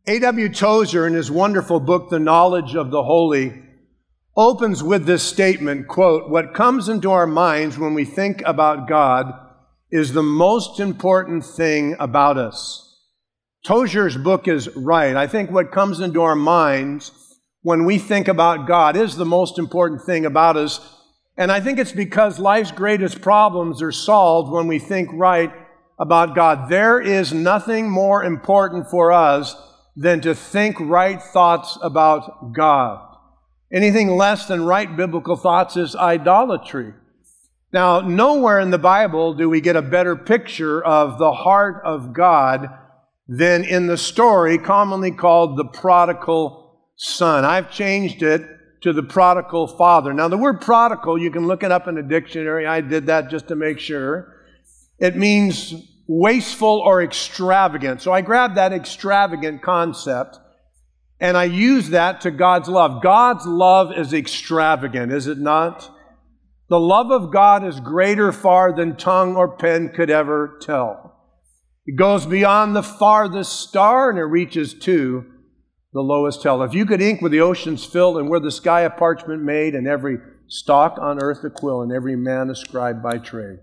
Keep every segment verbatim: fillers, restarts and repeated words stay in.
A W Tozer, in his wonderful book, The Knowledge of the Holy, opens with this statement, quote, "What comes into our minds when we think about God is the most important thing about us." Tozer's book is right. I think what comes into our minds when we think about God is the most important thing about us. And I think it's because life's greatest problems are solved when we think right about God. There is nothing more important for us than to think right thoughts about God. Anything less than right biblical thoughts is idolatry. Now, nowhere in the Bible do we get a better picture of the heart of God than in the story commonly called the prodigal son. I've changed it to the prodigal father. Now, the word prodigal, you can look it up in a dictionary. I did that just to make sure. It means wasteful or extravagant. So I grabbed that extravagant concept and I use that to God's love. God's love is extravagant, is it not? The love of God is greater far than tongue or pen could ever tell. It goes beyond the farthest star and it reaches to the lowest hell. If you could ink with the oceans filled and were the sky a parchment made and every stalk on earth a quill and every man a scribe by trade,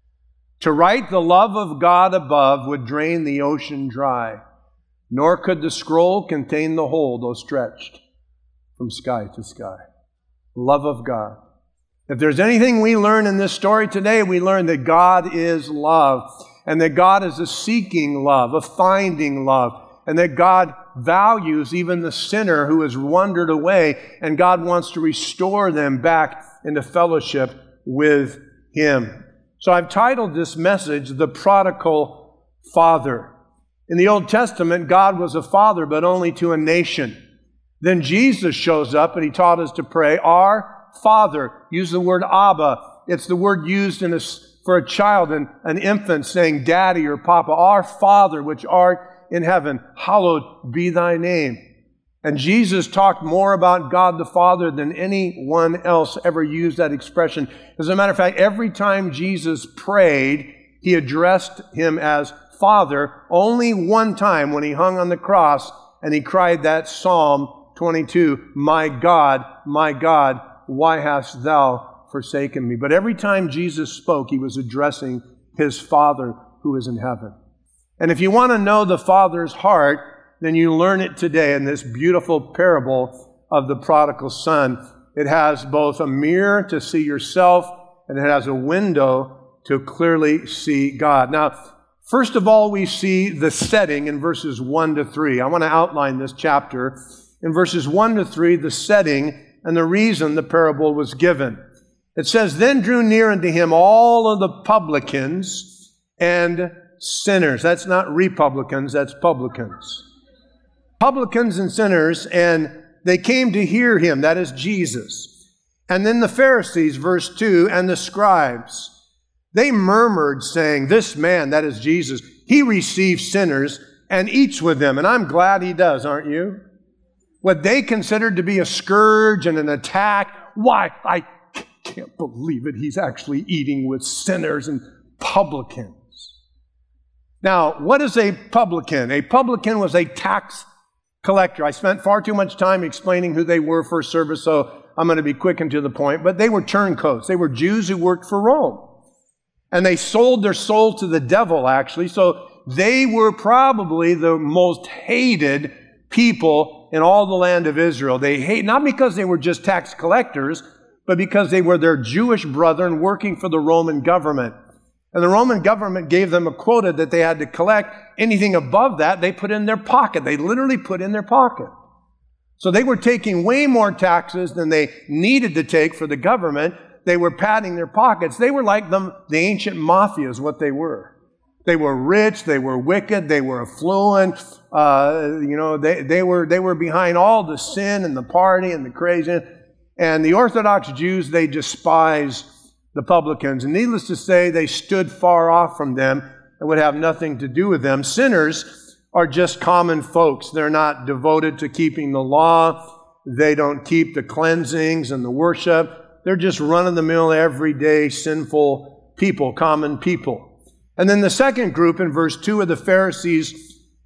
to write the love of God above would drain the ocean dry, nor could the scroll contain the whole, though stretched from sky to sky. Love of God. If there's anything we learn in this story today, we learn that God is love, and that God is a seeking love, a finding love, and that God values even the sinner who has wandered away, and God wants to restore them back into fellowship with Him. So I've titled this message, The Prodigal Father. In the Old Testament, God was a father, but only to a nation. Then Jesus shows up and He taught us to pray, Our Father. Use the word Abba. It's the word used in a, for a child, and an infant saying Daddy or Papa. Our Father, which art in heaven, hallowed be thy name. And Jesus talked more about God the Father than anyone else ever used that expression. As a matter of fact, every time Jesus prayed, He addressed Him as Father. Only one time when He hung on the cross and He cried that Psalm twenty-two, My God, my God, why hast thou forsaken me? But every time Jesus spoke, He was addressing His Father who is in heaven. And if you want to know the Father's heart, then you learn it today in this beautiful parable of the prodigal son. It has both a mirror to see yourself, and it has a window to clearly see God. Now, first of all, we see the setting in verses one to three. I want to outline this chapter. In verses one to three, the setting and the reason the parable was given. It says, Then drew near unto Him all of the publicans and sinners. That's not republicans, that's publicans. Publicans and sinners, and they came to hear Him, that is Jesus. And then the Pharisees, verse two, and the scribes, they murmured, saying, This man, that is Jesus, He receives sinners and eats with them. And I'm glad He does, aren't you? What they considered to be a scourge and an attack, why, I can't believe it, He's actually eating with sinners and publicans. Now, what is a publican? A publican was a tax collector. I spent far too much time explaining who they were first service, so I'm going to be quick and to the point. But they were turncoats. They were Jews who worked for Rome. And they sold their soul to the devil, actually. So they were probably the most hated people in all the land of Israel. They hate, not because they were just tax collectors, but because they were their Jewish brethren working for the Roman government. And the Roman government gave them a quota that they had to collect. Anything above that, they put in their pocket. They literally put in their pocket. So they were taking way more taxes than they needed to take for the government. They were padding their pockets. They were like the, the ancient mafia is what they were. They were rich, they were wicked, they were affluent. Uh, you know, they, they were they were behind all the sin and the party and the crazy. And the Orthodox Jews, they despised the publicans. And needless to say, they stood far off from them and would have nothing to do with them. Sinners are just common folks. They're not devoted to keeping the law. They don't keep the cleansings and the worship. They're just run-of-the-mill, everyday, sinful people, common people. And then the second group in verse two are the Pharisees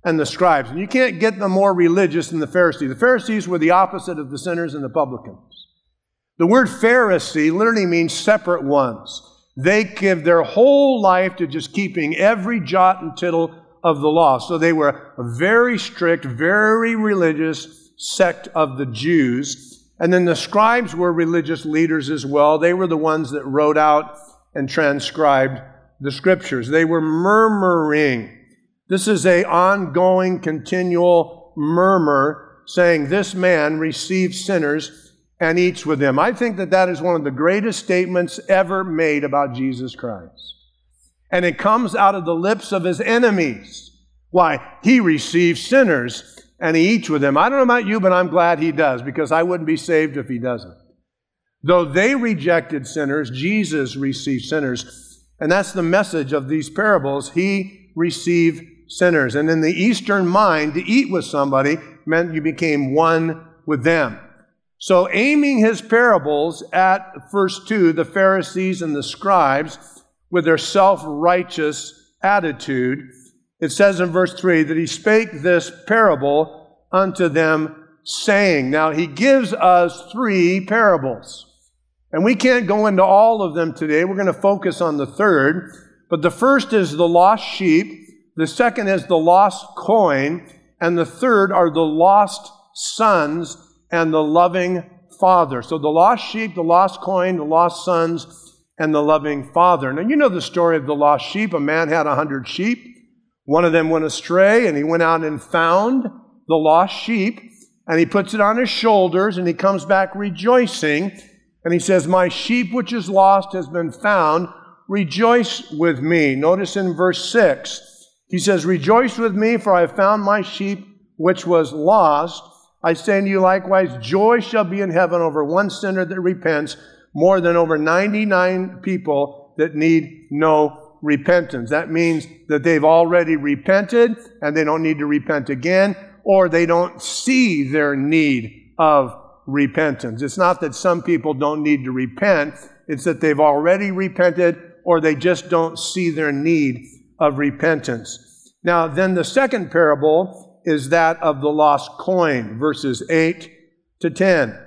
and the scribes. And you can't get them more religious than the Pharisees. The Pharisees were the opposite of the sinners and the publicans. The word Pharisee literally means separate ones. They give their whole life to just keeping every jot and tittle of the law. So they were a very strict, very religious sect of the Jews. And then the scribes were religious leaders as well. They were the ones that wrote out and transcribed the scriptures. They were murmuring. This is an ongoing, continual murmur saying, this man receives sinners and eats with them. I think that that is one of the greatest statements ever made about Jesus Christ. And it comes out of the lips of his enemies. Why? He receives sinners and he eats with them. I don't know about you, but I'm glad he does, because I wouldn't be saved if he doesn't. Though they rejected sinners, Jesus received sinners. And that's the message of these parables. He received sinners. And in the Eastern mind, to eat with somebody meant you became one with them. So aiming his parables at first two, the Pharisees and the scribes, with their self-righteous attitude, it says in verse three that he spake this parable unto them, saying. Now he gives us three parables. And we can't go into all of them today. We're going to focus on the third. But the first is the lost sheep. The second is the lost coin. And the third are the lost sons and the loving Father. So the lost sheep, the lost coin, the lost sons, and the loving Father. Now you know the story of the lost sheep. A man had a hundred sheep. One of them went astray, and he went out and found the lost sheep, and he puts it on his shoulders, and he comes back rejoicing, and he says, my sheep which is lost has been found. Rejoice with me. Notice in verse six, he says, rejoice with me, for I have found my sheep which was lost. I say to you likewise, joy shall be in heaven over one sinner that repents, more than over ninety-nine people that need no repentance. That means that they've already repented and they don't need to repent again, or they don't see their need of repentance. It's not that some people don't need to repent. It's that they've already repented, or they just don't see their need of repentance. Now, then the second parable is that of the lost coin, verses eight to ten.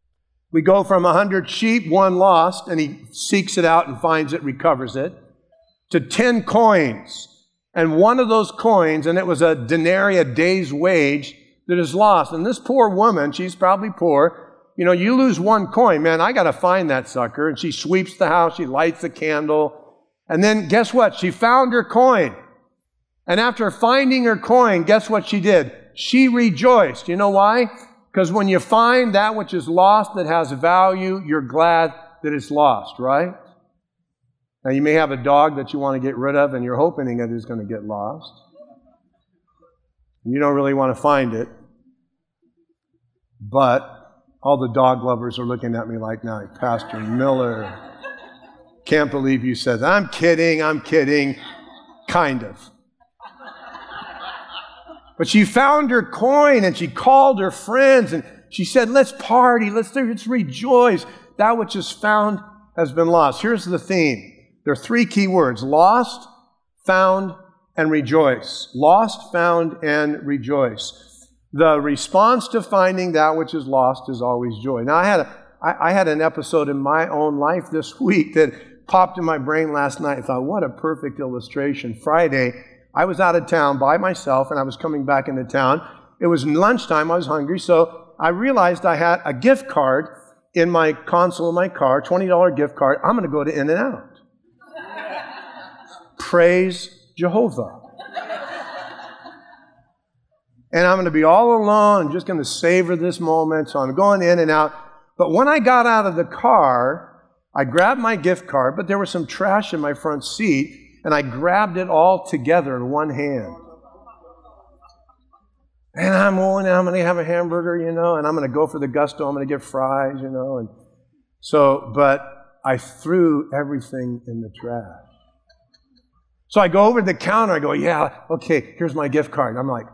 We go from a hundred sheep, one lost, and he seeks it out and finds it, recovers it, to ten coins. And one of those coins, and it was a denarii, a day's wage, that is lost. And this poor woman, she's probably poor, you know, you lose one coin, man, I got to find that sucker. And she sweeps the house, she lights the candle, and then guess what? She found her coin. And after finding her coin, guess what she did? She rejoiced. You know why? Because when you find that which is lost that has value, you're glad that it's lost, right? Now, you may have a dog that you want to get rid of, and you're hoping it is going to get lost. You don't really want to find it. But all the dog lovers are looking at me like, now, Pastor Miller, can't believe you said that. I'm kidding, I'm kidding. Kind of. But she found her coin, and she called her friends, and she said, let's party, let's, let's rejoice. That which is found has been lost. Here's the theme. There are three key words: lost, found, and rejoice. Lost, found, and rejoice. The response to finding that which is lost is always joy. Now, I had, a, I, I had an episode in my own life this week that popped in my brain last night. I thought, what a perfect illustration. Friday, I was out of town by myself, and I was coming back into town. It was lunchtime. I was hungry, so I realized I had a gift card in my console of my car, twenty dollars gift card. I'm going to go to In-N-Out. Praise Jehovah. And I'm going to be all alone. I'm just going to savor this moment, so I'm going In-N-Out. But when I got out of the car, I grabbed my gift card, but there was some trash in my front seat, and I grabbed it all together in one hand. And I'm going, I'm going to have a hamburger, you know, and I'm going to go for the gusto. I'm going to get fries, you know. And so, but I threw everything in the trash. So I go over to the counter. I go, yeah, okay, here's my gift card. And I'm like,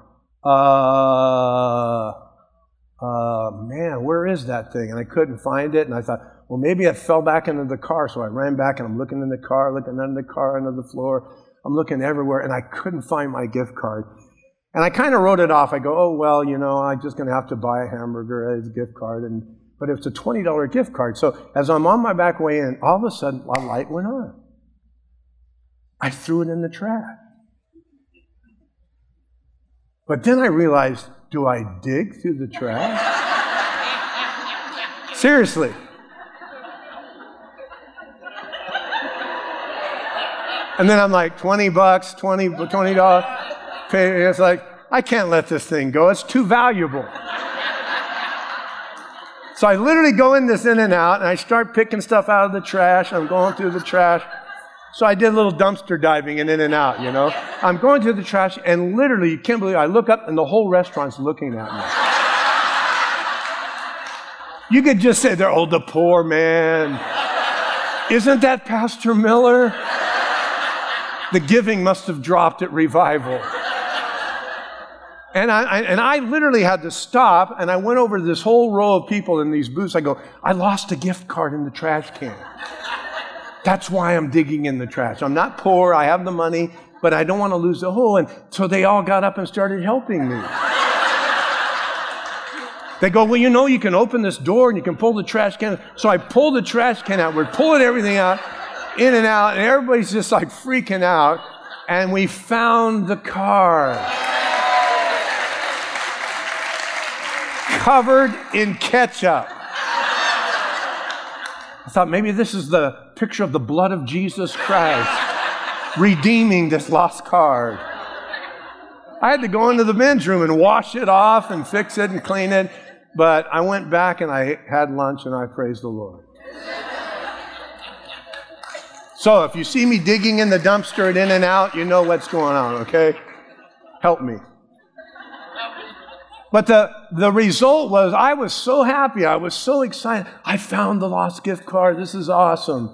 uh, uh, man, where is that thing? And I couldn't find it. And I thought, well, maybe it fell back into the car. So I ran back, and I'm looking in the car, looking under the car, under the floor. I'm looking everywhere, and I couldn't find my gift card. And I kind of wrote it off. I go, oh, well, you know, I'm just going to have to buy a hamburger as a gift card. And but it's a twenty dollars gift card. So as I'm on my back way in, all of a sudden, a light went on. I threw it in the trash. But then I realized, do I dig through the trash? Seriously. And then I'm like, twenty bucks, twenty, twenty dollars. It's like, I can't let this thing go. It's too valuable. So I literally go in this In-N-Out, and I start picking stuff out of the trash. I'm going through the trash. So I did a little dumpster diving in In-N-Out, you know. I'm going through the trash, and literally, you can't believe it, I look up, and the whole restaurant's looking at me. You could just say, they're, oh, the poor man. Isn't that Pastor Miller? The giving must have dropped at revival. And I, I, and I literally had to stop, and I went over to this whole row of people in these booths. I go, I lost a gift card in the trash can. That's why I'm digging in the trash. I'm not poor. I have the money, but I don't want to lose the whole. And so they all got up and started helping me. They go, well, you know, you can open this door and you can pull the trash can. So I pull the trash can out. We're pulling everything out, in and out, and everybody's just like freaking out. And we found the car. Covered in ketchup. I thought maybe this is the picture of the blood of Jesus Christ redeeming this lost card. I had to go into the men's room and wash it off and fix it and clean it, but I went back and I had lunch and I praised the Lord. So if you see me digging in the dumpster at In-N-Out, you know what's going on, okay? Help me. But the, the result was I was so happy. I was so excited. I found the lost gift card. This is awesome.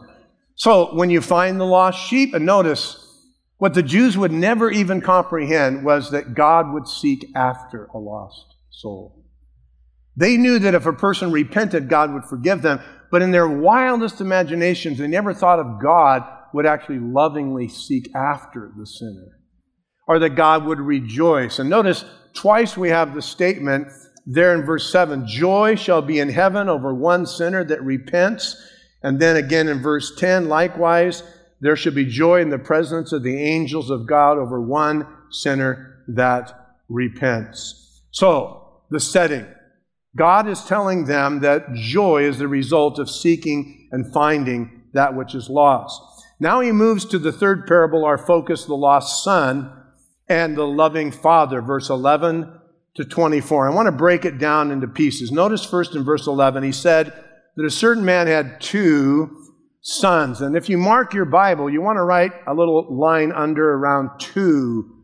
So when you find the lost sheep, and notice, what the Jews would never even comprehend was that God would seek after a lost soul. They knew that if a person repented, God would forgive them. But in their wildest imaginations, they never thought of God would actually lovingly seek after the sinner, or that God would rejoice. And notice, twice we have the statement there in verse seven, joy shall be in heaven over one sinner that repents. And then again in verse ten, likewise, there should be joy in the presence of the angels of God over one sinner that repents. So, the setting. God is telling them that joy is the result of seeking and finding that which is lost. Now he moves to the third parable, our focus, the lost son and the loving father, verse eleven to twenty-four. I want to break it down into pieces. Notice first in verse eleven, he said that a certain man had two sons. And if you mark your Bible, you want to write a little line under around two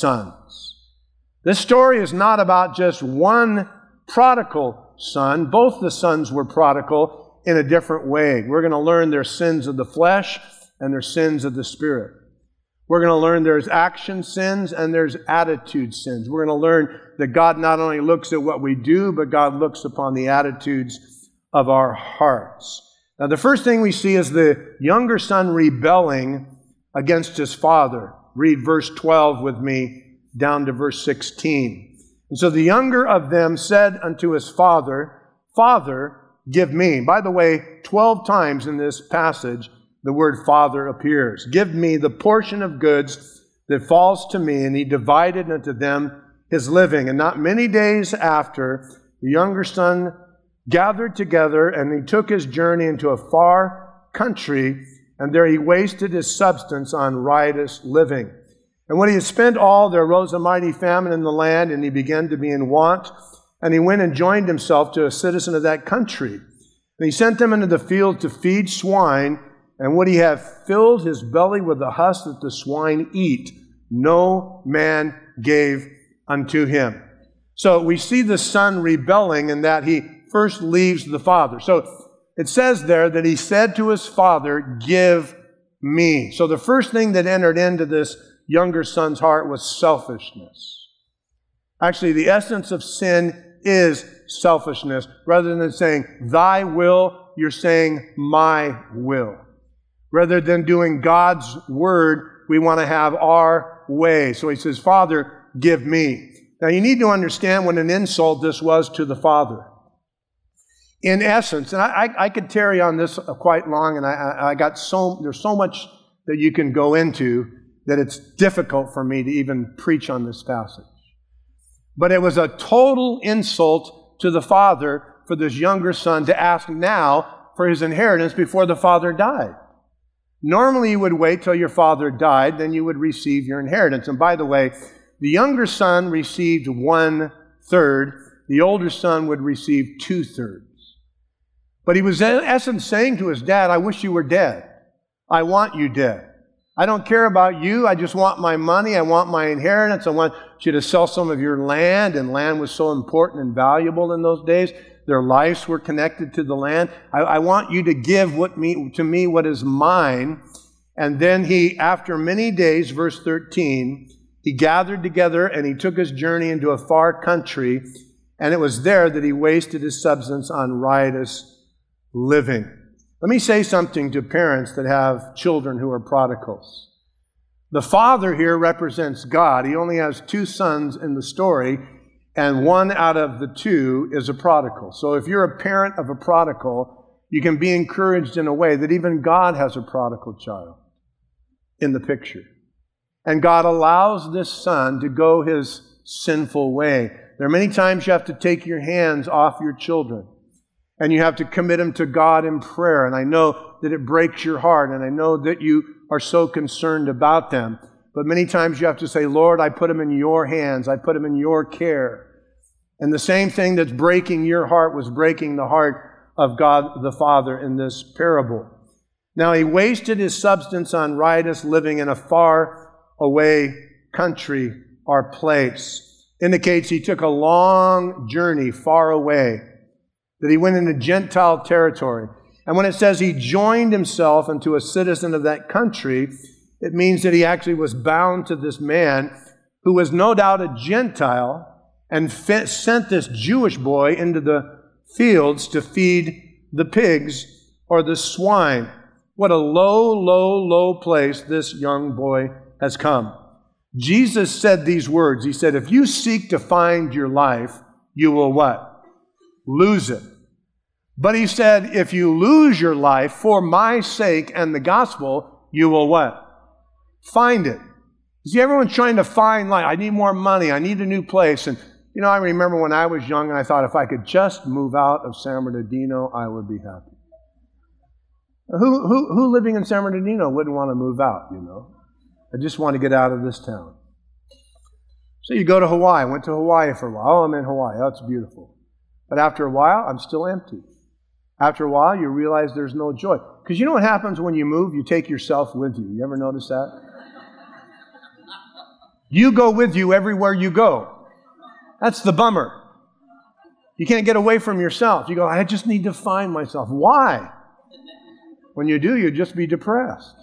sons. This story is not about just one prodigal son. Both the sons were prodigal in a different way. We're going to learn their sins of the flesh and their sins of the spirit. We're going to learn there's action sins and there's attitude sins. We're going to learn that God not only looks at what we do, but God looks upon the attitudes of our hearts. Now, the first thing we see is the younger son rebelling against his father. Read verse twelve with me down to verse sixteen. And so the younger of them said unto his father, Father, give me. By the way, twelve times in this passage, the word father appears. Give me the portion of goods that falls to me. And he divided unto them his living. And not many days after, the younger son gathered together, and he took his journey into a far country, and there he wasted his substance on riotous living. And when he had spent all, there arose a mighty famine in the land, and he began to be in want. And he went and joined himself to a citizen of that country. And he sent them into the field to feed swine, and would he have filled his belly with the husk that the swine eat, no man gave unto him. So we see the son rebelling in that he first leaves the father. So it says there that he said to his father, give me. So the first thing that entered into this younger son's heart was selfishness. Actually, the essence of sin is selfishness. Rather than saying, thy will, you're saying, my will. Rather than doing God's word, we want to have our way. So he says, Father, give me. Now, you need to understand what an insult this was to the father. In essence, and I, I, I could tarry on this quite long, and I, I got so, there's so much that you can go into that it's difficult for me to even preach on this passage. But it was a total insult to the father for this younger son to ask now for his inheritance before the father died. Normally you would wait till your father died, then you would receive your inheritance. And by the way, the younger son received one third, the older son would receive two thirds. But he was in essence saying to his dad, I wish you were dead. I want you dead. I don't care about you. I just want my money. I want my inheritance. I want you to sell some of your land. And land was so important and valuable in those days. Their lives were connected to the land. I, I want you to give what me, to me what is mine. And then he, after many days, verse thirteen, he gathered together and he took his journey into a far country. And it was there that he wasted his substance on riotous living. Let me say something to parents that have children who are prodigals. The father here represents God. He only has two sons in the story, and one out of the two is a prodigal. So if you're a parent of a prodigal, you can be encouraged in a way that even God has a prodigal child in the picture. And God allows this son to go his sinful way. There are many times you have to take your hands off your children. And you have to commit them to God in prayer. And I know that it breaks your heart. And I know that you are so concerned about them. But many times you have to say, Lord, I put them in your hands. I put them in your care. And the same thing that's breaking your heart was breaking the heart of God the Father in this parable. Now he wasted his substance on riotous living in a far away country or place. Indicates he took a long journey far away. That he went into Gentile territory. And when it says he joined himself into a citizen of that country, it means that he actually was bound to this man who was no doubt a Gentile and fit, sent this Jewish boy into the fields to feed the pigs or the swine. What a low, low, low place this young boy has come. Jesus said these words. He said, if you seek to find your life, you will what? Lose it. But he said, if you lose your life for my sake and the gospel, you will what? Find it. You see, everyone's trying to find life. I need more money. I need a new place. And, you know, I remember when I was young and I thought if I could just move out of San Bernardino, I would be happy. Who, who, who living in San Bernardino wouldn't want to move out, you know? I just want to get out of this town. So you go to Hawaii. I went to Hawaii for a while. Oh, I'm in Hawaii. Oh, it's beautiful. But after a while, I'm still empty. After a while, you realize there's no joy. Because you know what happens when you move? You take yourself with you. You ever notice that? You go with you everywhere you go. That's the bummer. You can't get away from yourself. You go, I just need to find myself. Why? When you do, you'll just be depressed.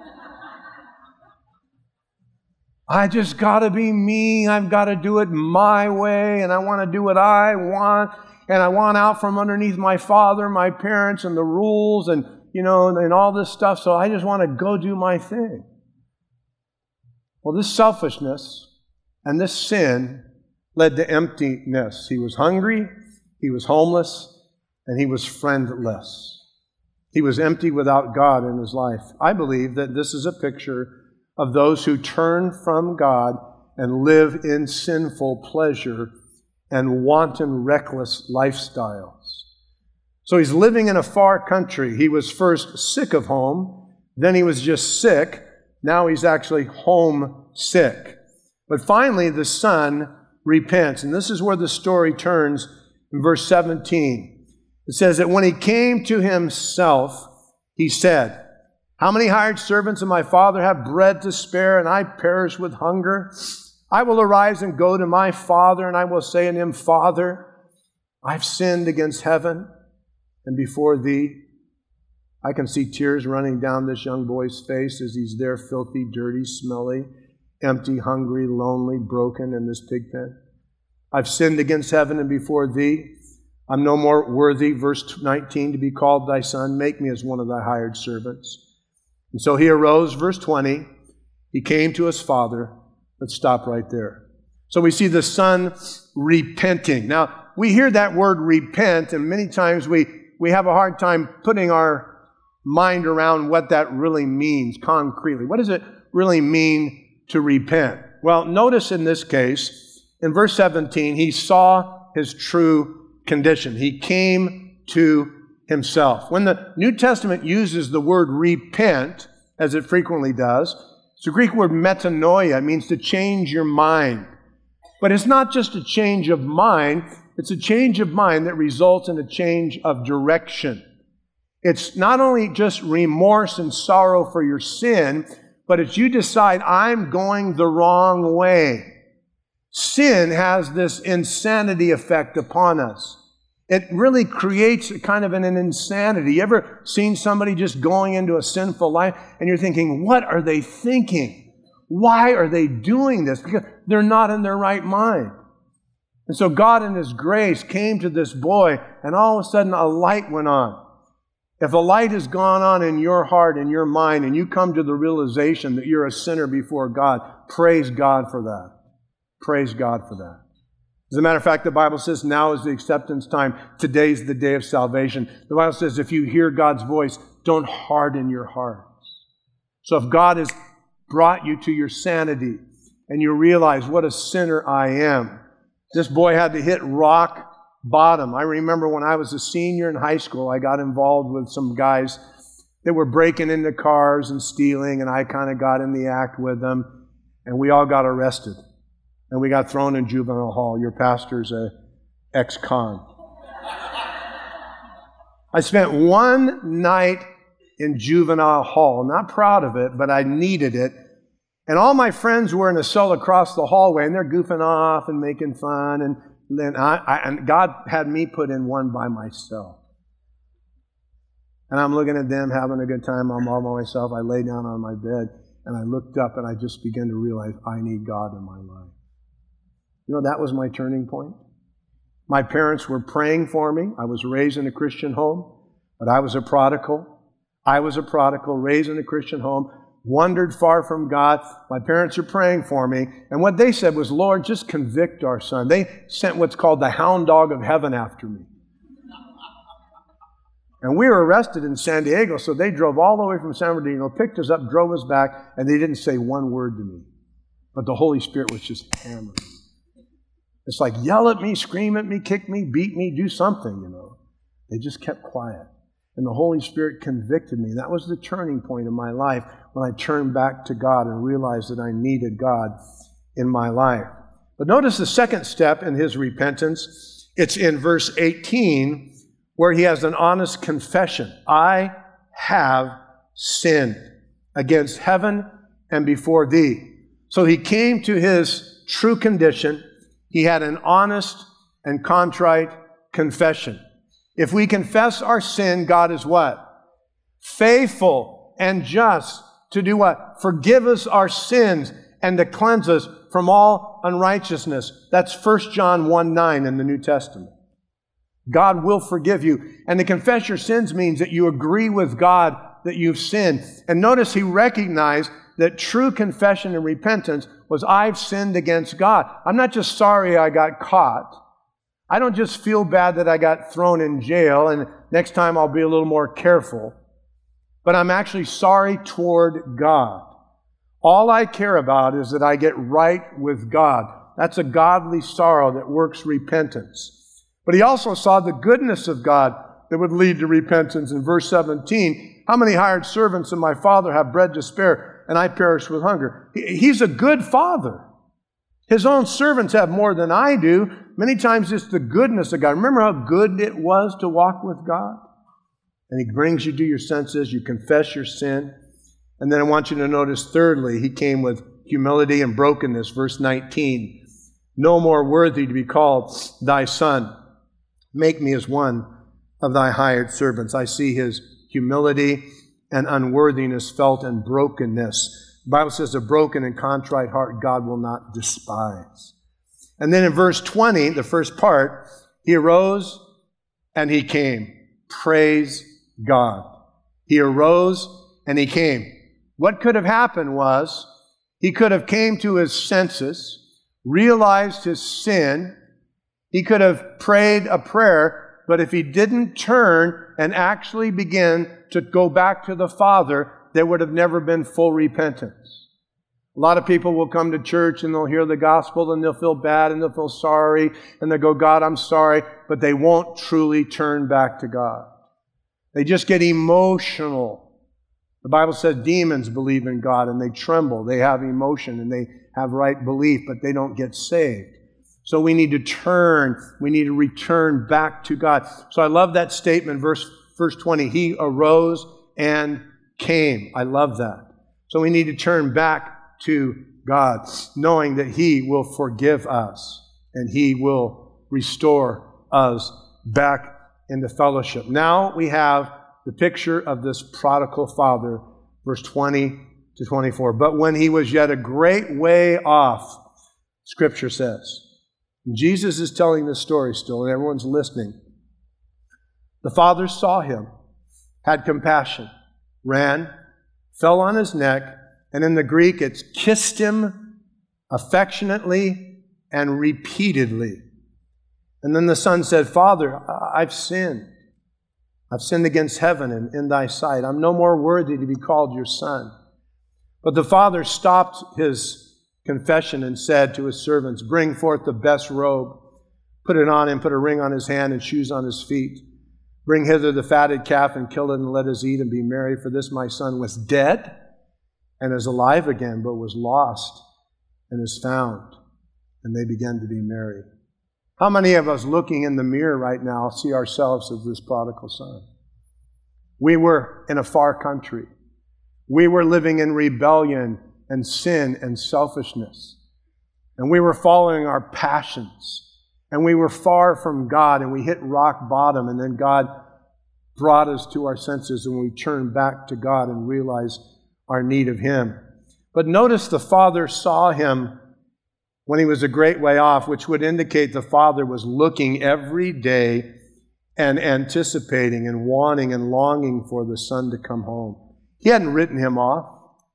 I just got to be me. I've got to do it my way, and I want to do what I want. And I want out from underneath my father, my parents, and the rules, and, you know, and all this stuff. So I just want to go do my thing. Well, this selfishness and this sin led to emptiness. He was hungry, he was homeless, and he was friendless. He was empty without God in his life. I believe that this is a picture of those who turn from God and live in sinful pleasure and wanton, reckless lifestyles. So he's living in a far country. He was first sick of home, then he was just sick. Now he's actually homesick. But finally, the son repents. And this is where the story turns in verse seventeen. It says that when he came to himself, he said, how many hired servants of my father have bread to spare, and I perish with hunger? I will arise and go to my father, and I will say unto him, Father, I've sinned against heaven and before thee. I can see tears running down this young boy's face as he's there, filthy, dirty, smelly, empty, hungry, lonely, broken in this pig pen. I've sinned against heaven and before thee. I'm no more worthy, verse nineteen, to be called thy son. Make me as one of thy hired servants. And so he arose, verse twenty. He came to his father. Let's stop right there. So we see the son repenting. Now, we hear that word repent, and many times we, we have a hard time putting our mind around what that really means concretely. What does it really mean to repent? Well, notice in this case, in verse seventeen, he saw his true condition. He came to himself. When the New Testament uses the word repent, as it frequently does, it's the Greek word metanoia. It means to change your mind. But it's not just a change of mind, it's a change of mind that results in a change of direction. It's not only just remorse and sorrow for your sin, but it's you decide, I'm going the wrong way. Sin has this insanity effect upon us. It really creates a kind of an, an insanity. You ever seen somebody just going into a sinful life and you're thinking, what are they thinking? Why are they doing this? Because they're not in their right mind. And so God in His grace came to this boy, and all of a sudden a light went on. If a light has gone on in your heart and your mind, and you come to the realization that you're a sinner before God, praise God for that. Praise God for that. As a matter of fact, the Bible says now is the acceptance time. Today's the day of salvation. The Bible says if you hear God's voice, don't harden your hearts. So if God has brought you to your sanity and you realize what a sinner I am, this boy had to hit rock bottom. I remember when I was a senior in high school, I got involved with some guys that were breaking into cars and stealing, and I kind of got in the act with them, and we all got arrested. And we got thrown in juvenile hall. Your pastor's a ex-con. I spent one night in juvenile hall. Not proud of it, but I needed it. And all my friends were in a cell across the hallway, and they're goofing off and making fun. And then I, I and God had me put in one by myself. And I'm looking at them having a good time. I'm all by myself. I lay down on my bed, and I looked up, and I just began to realize I need God in my life. You know, that was my turning point. My parents were praying for me. I was raised in a Christian home, but I was a prodigal. I was a prodigal, raised in a Christian home, wandered far from God. My parents are praying for me. And what they said was, Lord, just convict our son. They sent what's called the hound dog of heaven after me. And we were arrested in San Diego, so they drove all the way from San Bernardino, picked us up, drove us back, and they didn't say one word to me. But the Holy Spirit was just hammering. It's like, yell at me, scream at me, kick me, beat me, do something, you know. They just kept quiet. And the Holy Spirit convicted me. That was the turning point in my life when I turned back to God and realized that I needed God in my life. But notice the second step in his repentance. It's in verse eighteen, where he has an honest confession. I have sinned against heaven and before thee. So he came to his true condition. He had an honest and contrite confession. If we confess our sin, God is what? Faithful and just to do what? Forgive us our sins and to cleanse us from all unrighteousness. That's First John one nine in the New Testament. God will forgive you. And to confess your sins means that you agree with God that you've sinned. And notice he recognized that true confession and repentance was, I've sinned against God. I'm not just sorry I got caught. I don't just feel bad that I got thrown in jail and next time I'll be a little more careful. But I'm actually sorry toward God. All I care about is that I get right with God. That's a godly sorrow that works repentance. But he also saw the goodness of God that would lead to repentance. In verse seventeen, how many hired servants of my father have bread to spare, and I perish with hunger? He's a good father. His own servants have more than I do. Many times it's the goodness of God. Remember how good it was to walk with God? And he brings you to your senses. You confess your sin. And then I want you to notice, thirdly, he came with humility and brokenness. Verse nineteen, no more worthy to be called thy son. Make me as one of thy hired servants. I see his humility and unworthiness felt in brokenness. The Bible says a broken and contrite heart God will not despise. And then in verse twenty, the first part, he arose and he came. Praise God. He arose and he came. What could have happened was he could have came to his senses, realized his sin. He could have prayed a prayer, but if he didn't turn and actually begin to go back to the Father, there would have never been full repentance. A lot of people will come to church and they'll hear the gospel and they'll feel bad and they'll feel sorry and they'll go, God, I'm sorry, but they won't truly turn back to God. They just get emotional. The Bible says demons believe in God and they tremble. They have emotion and they have right belief, but they don't get saved. So we need to turn. We need to return back to God. So I love that statement, verse, verse twenty. He arose and came. I love that. So we need to turn back to God, knowing that He will forgive us and He will restore us back into fellowship. Now we have the picture of this prodigal father, verse twenty to twenty-four. But when he was yet a great way off, Scripture says, and Jesus is telling this story still, and everyone's listening. The father saw him, had compassion, ran, fell on his neck, and in the Greek it's kissed him affectionately and repeatedly. And then the son said, Father, I've sinned. I've sinned against heaven and in thy sight. I'm no more worthy to be called your son. But the father stopped his confession and said to his servants, bring forth the best robe, put it on him, put a ring on his hand and shoes on his feet. Bring hither the fatted calf and kill it and let us eat and be merry. For this my son was dead and is alive again, but was lost and is found. And they began to be merry. How many of us looking in the mirror right now see ourselves as this prodigal son? We were in a far country. We were living in rebellion and sin and selfishness. And we were following our passions. And we were far from God, and we hit rock bottom, and then God brought us to our senses, and we turned back to God and realized our need of Him. But notice the father saw him when he was a great way off, which would indicate the father was looking every day and anticipating and wanting and longing for the son to come home. He hadn't written him off.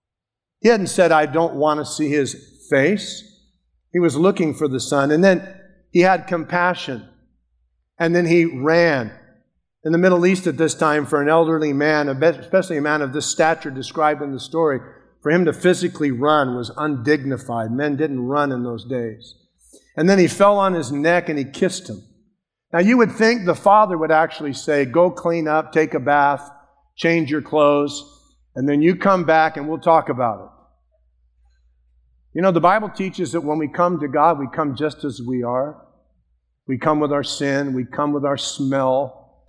He hadn't said, I don't want to see his face. He was looking for the son. And then he had compassion. And then he ran. In the Middle East at this time, for an elderly man, especially a man of this stature described in the story, for him to physically run was undignified. Men didn't run in those days. And then he fell on his neck and he kissed him. Now you would think the father would actually say, go clean up, take a bath, change your clothes, and then you come back and we'll talk about it. You know, the Bible teaches that when we come to God, we come just as we are. We come with our sin. We come with our smell.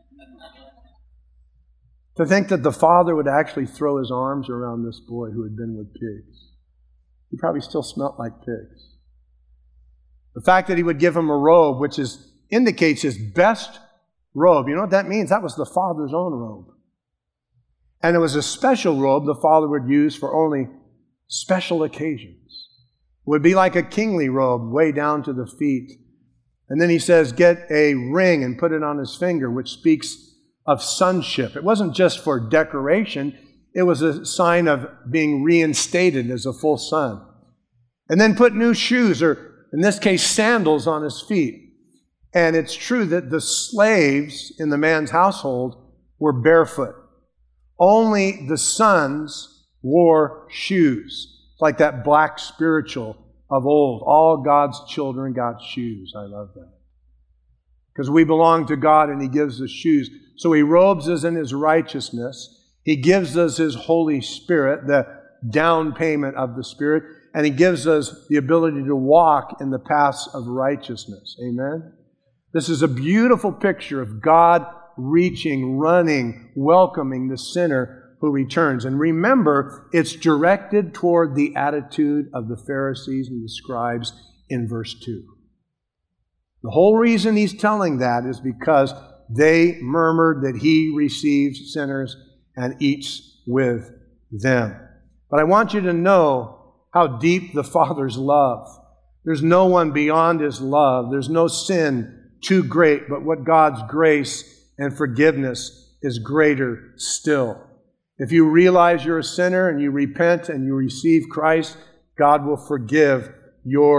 To think that the father would actually throw his arms around this boy who had been with pigs. He probably still smelled like pigs. The fact that he would give him a robe, which is indicates his best robe. You know what that means? That was the father's own robe. And it was a special robe the father would use for only special occasions. It would be like a kingly robe way down to the feet. And then he says, get a ring and put it on his finger, which speaks of sonship. It wasn't just for decoration. It was a sign of being reinstated as a full son. And then put new shoes, or in this case, sandals on his feet. And it's true that the slaves in the man's household were barefoot. Only the sons wore shoes. It's like that black spiritual of old. All God's children got shoes. I love that. Because we belong to God and He gives us shoes. So He robes us in His righteousness. He gives us His Holy Spirit, the down payment of the Spirit. And He gives us the ability to walk in the paths of righteousness. Amen? This is a beautiful picture of God reaching, running, welcoming the sinner who returns. And remember, it's directed toward the attitude of the Pharisees and the scribes in verse two. The whole reason he's telling that is because they murmured that he receives sinners and eats with them. But I want you to know how deep the Father's love. There's no one beyond His love. There's no sin too great, but what God's grace and forgiveness is greater still. If you realize you're a sinner and you repent and you receive Christ, God will forgive your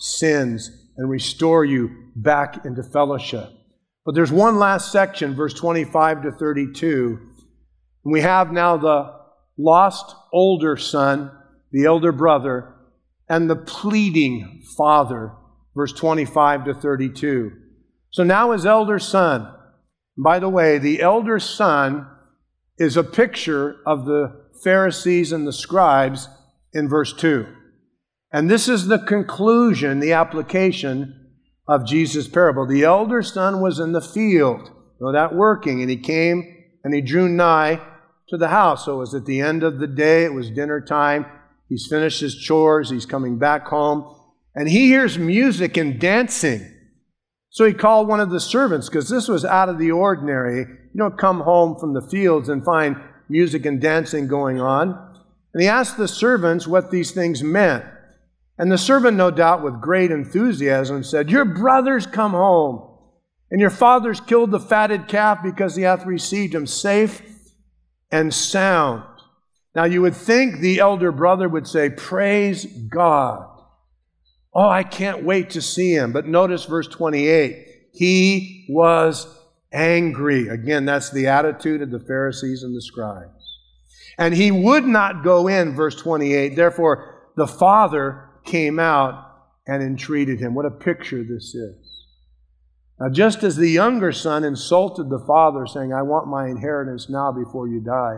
sins and restore you back into fellowship. But there's one last section, verse twenty-five to thirty-two. And we have now the lost older son, the elder brother, and the pleading father, verse twenty-five to thirty-two. So now his elder son. By the way, the elder son is a picture of the Pharisees and the scribes in verse two. And this is the conclusion, the application of Jesus' parable. The elder son was in the field, you know, that working, and he came and he drew nigh to the house. So it was at the end of the day, it was dinner time. He's finished his chores, he's coming back home, and he hears music and dancing. So he called one of the servants, because this was out of the ordinary. You don't come home from the fields and find music and dancing going on. And he asked the servants what these things meant. And the servant, no doubt, with great enthusiasm, said, "Your brother's come home, and your father's killed the fatted calf because he hath received him safe and sound." Now you would think the elder brother would say, "Praise God. Oh, I can't wait to see him." But notice verse twenty-eight. He was angry. Again, that's the attitude of the Pharisees and the scribes. And he would not go in, verse twenty-eight. Therefore, the father came out and entreated him. What a picture this is. Now, just as the younger son insulted the father, saying, "I want my inheritance now before you die,"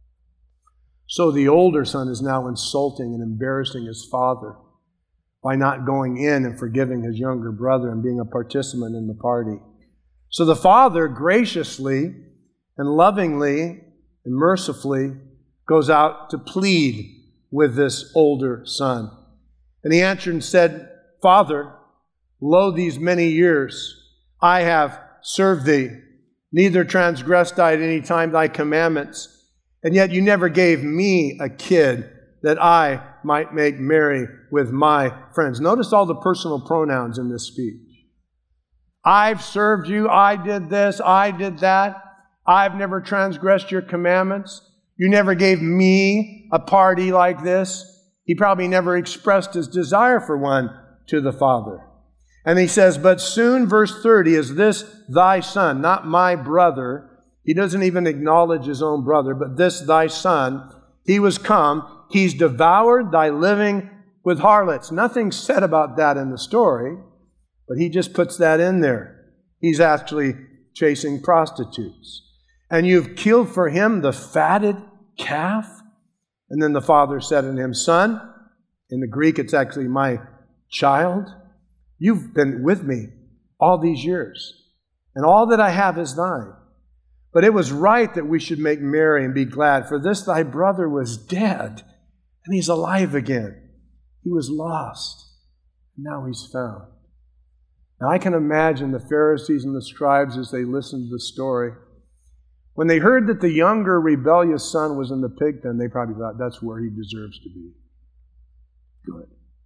so the older son is now insulting and embarrassing his father by not going in and forgiving his younger brother and being a participant in the party. So the father graciously and lovingly and mercifully goes out to plead with this older son. And he answered and said, "Father, lo, these many years I have served thee, neither transgressed I at any time thy commandments, and yet you never gave me a kid that I might make merry with my friends." Notice all the personal pronouns in this speech. I've served you, I did this, I did that. I've never transgressed your commandments. You never gave me a party like this. He probably never expressed his desire for one to the father. And he says, "But soon," verse thirty, "is this thy son," not my brother. He doesn't even acknowledge his own brother, but "this thy son, he was come, he's devoured thy living with harlots." Nothing said about that in the story, but he just puts that in there. He's actually chasing prostitutes. "And you've killed for him the fatted calf?" And then the father said unto him, "Son," in the Greek it's actually "my child, you've been with me all these years, and all that I have is thine. But it was right that we should make merry and be glad, for this thy brother was dead, and he's alive again. He was lost, and now he's found." Now I can imagine the Pharisees and the scribes as they listened to the story. When they heard that the younger rebellious son was in the pig pen, they probably thought, that's where he deserves to be. Good.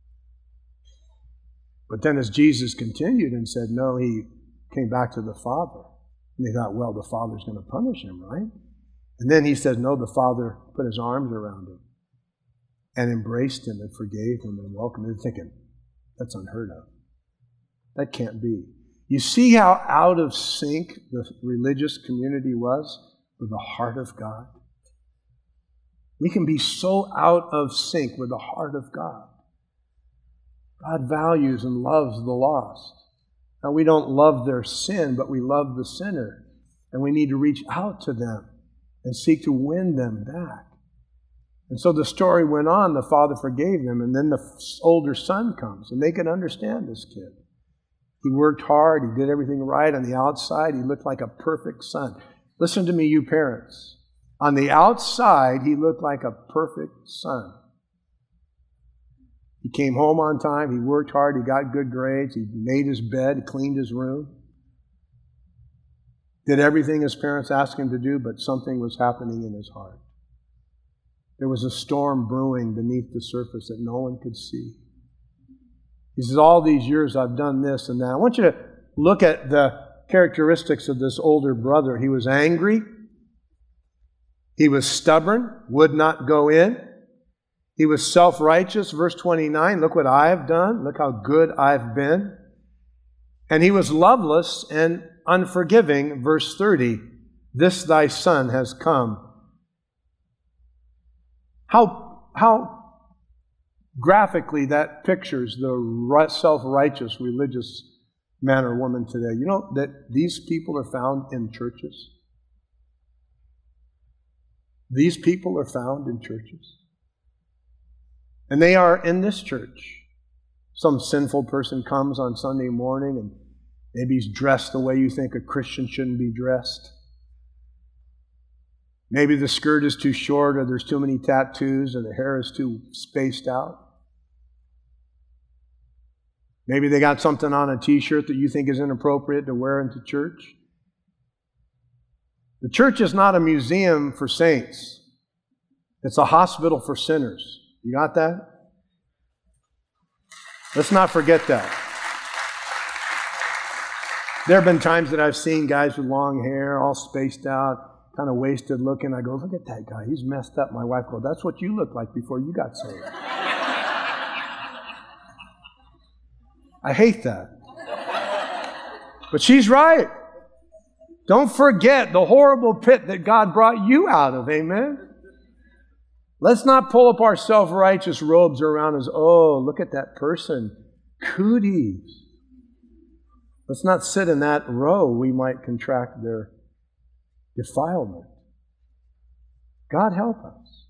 But then as Jesus continued and said, no, he came back to the Father. And they thought, well, the Father's going to punish him, right? And then he says, no, the Father put his arms around him and embraced him and forgave him and welcomed him. They're thinking, that's unheard of. That can't be. You see how out of sync the religious community was with the heart of God? We can be so out of sync with the heart of God. God values and loves the lost. Now, we don't love their sin, but we love the sinner. And we need to reach out to them and seek to win them back. And so the story went on. The father forgave them, and then the older son comes, and they can understand this kid. He worked hard. He did everything right. On the outside, he looked like a perfect son. Listen to me, you parents. On the outside, he looked like a perfect son. He came home on time. He worked hard. He got good grades. He made his bed. He cleaned his room. Did everything his parents asked him to do, but something was happening in his heart. There was a storm brewing beneath the surface that no one could see. He says, all these years I've done this and that. I want you to look at the characteristics of this older brother. He was angry. He was stubborn, would not go in. He He was self-righteous, verse twenty-nine. Look what I have done. Look how good I've been. And he was loveless and unforgiving, verse thirty. This thy son has come. How, how graphically that pictures the self-righteous religious man or woman today. You know that these people are found in churches? These people are found in churches. And they are in this church. Some sinful person comes on Sunday morning and maybe he's dressed the way you think a Christian shouldn't be dressed. Maybe the skirt is too short, or there's too many tattoos, or the hair is too spaced out. Maybe they got something on a t-shirt that you think is inappropriate to wear into church. The church is not a museum for saints. It's a hospital for sinners. You got that? Let's not forget that. There have been times that I've seen guys with long hair, all spaced out, kind of wasted looking. I go, look at that guy. He's messed up. My wife goes, that's what you looked like before you got saved. I hate that. But she's right. Don't forget the horrible pit that God brought you out of. Amen? Let's not pull up our self-righteous robes around us. Oh, look at that person. Cooties. Let's not sit in that row. We might contract their defilement. God help us.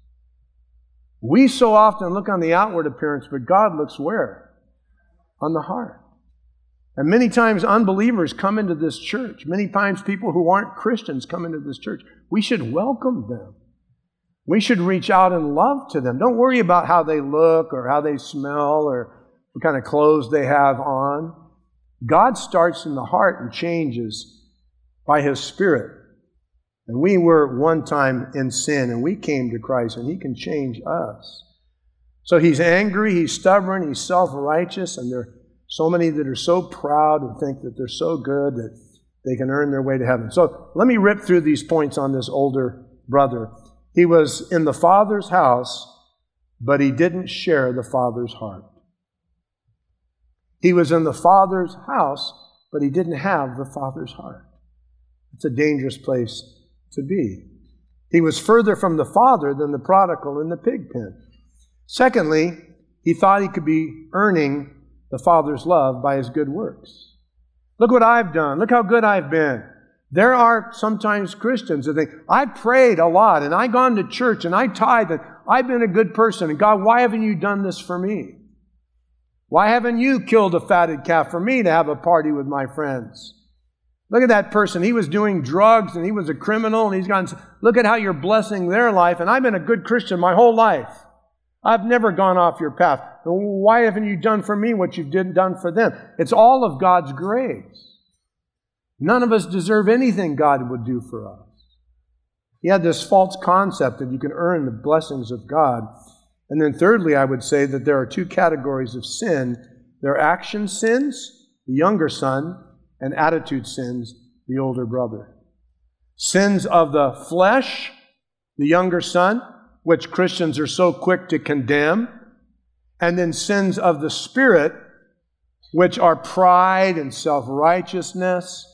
We so often look on the outward appearance, but God looks where? On the heart. And many times unbelievers come into this church. Many times people who aren't Christians come into this church. We should welcome them. We should reach out in love to them. Don't worry about how they look or how they smell or what kind of clothes they have on. God starts in the heart and changes by His Spirit. And we were one time in sin, and we came to Christ, and He can change us. So He's angry, He's stubborn, He's self-righteous, and there are so many that are so proud and think that they're so good that they can earn their way to heaven. So let me rip through these points on this older brother. He was in the Father's house, but he didn't share the Father's heart. He was in the Father's house, but he didn't have the Father's heart. It's a dangerous place to be. He was further from the Father than the prodigal in the pig pen. Secondly, he thought he could be earning the Father's love by his good works. Look what I've done. Look how good I've been. There are sometimes Christians that think, I prayed a lot, and I've gone to church, and I tithe, and I've been a good person, and God, why haven't you done this for me? Why haven't you killed a fatted calf for me to have a party with my friends? Look at that person. He was doing drugs, and he was a criminal, and he's gone, look at how you're blessing their life, and I've been a good Christian my whole life. I've never gone off your path. Why haven't you done for me what you've done for them? It's all of God's grace. None of us deserve anything God would do for us. He had this false concept that you can earn the blessings of God. And then thirdly, I would say that there are two categories of sin. There are action sins, the younger son, and attitude sins, the older brother. Sins of the flesh, the younger son, which Christians are so quick to condemn. And then sins of the spirit, which are pride and self-righteousness,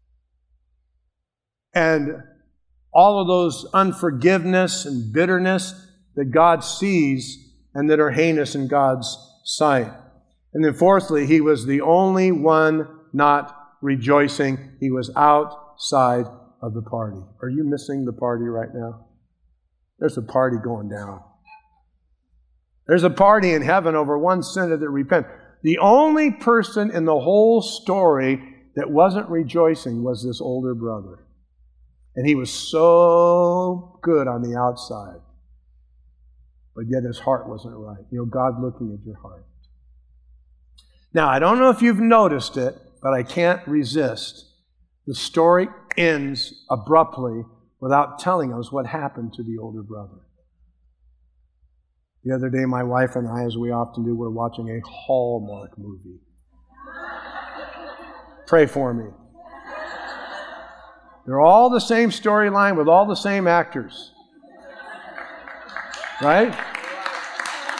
and all of those unforgiveness and bitterness that God sees and that are heinous in God's sight. And then fourthly, he was the only one not rejoicing. He was outside of the party. Are you missing the party right now? There's a party going down. There's a party in heaven over one sinner that repents. The only person in the whole story that wasn't rejoicing was this older brother. And he was so good on the outside. But yet his heart wasn't right. You know, God looking at your heart. Now, I don't know if you've noticed it, but I can't resist. The story ends abruptly without telling us what happened to the older brother. The other day, my wife and I, as we often do, were watching a Hallmark movie. Pray for me. They're all the same storyline with all the same actors. Right?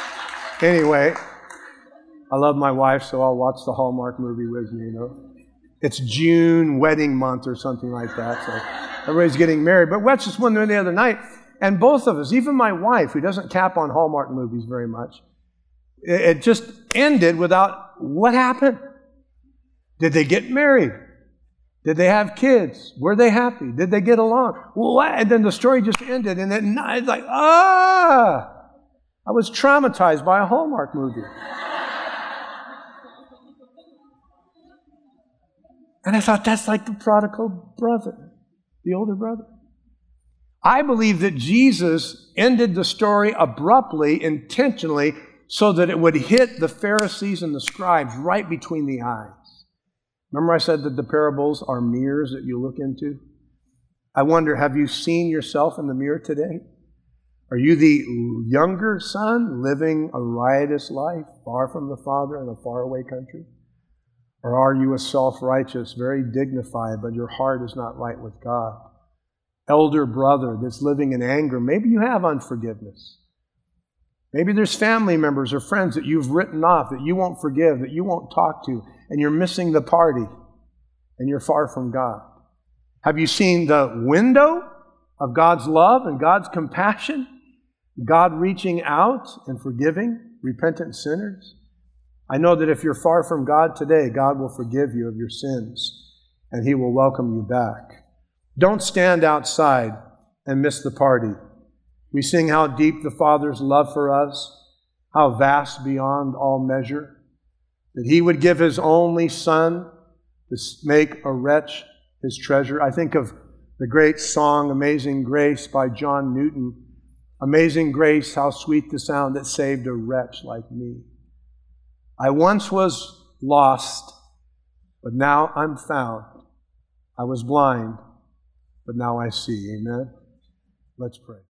Anyway, I love my wife, so I'll watch the Hallmark movie with you, you know. It's June wedding month or something like that, so everybody's getting married. But watch this one the other night, and both of us, even my wife, who doesn't tap on Hallmark movies very much, it, it just ended without, what happened? Did they get married? Did they have kids? Were they happy? Did they get along? Well, what? And then the story just ended, and then it's like, ah! I was traumatized by a Hallmark movie. And I thought, that's like the prodigal brother, the older brother. I believe that Jesus ended the story abruptly, intentionally, so that it would hit the Pharisees and the scribes right between the eyes. Remember I said that the parables are mirrors that you look into? I wonder, have you seen yourself in the mirror today? Are you the younger son living a riotous life, far from the Father in a faraway country? Or are you a self-righteous, very dignified, but your heart is not right with God? Elder brother that's living in anger. Maybe you have unforgiveness. Maybe there's family members or friends that you've written off, that you won't forgive, that you won't talk to, and you're missing the party, and you're far from God. Have you seen the window of God's love and God's compassion? God reaching out and forgiving repentant sinners? I know that if you're far from God today, God will forgive you of your sins, and He will welcome you back. Don't stand outside and miss the party. We sing how deep the Father's love for us, how vast beyond all measure, that He would give His only Son to make a wretch His treasure. I think of the great song, Amazing Grace, by John Newton. Amazing grace, how sweet the sound that saved a wretch like me. I once was lost, but now I'm found. I was blind, but now I see. Amen? Let's pray.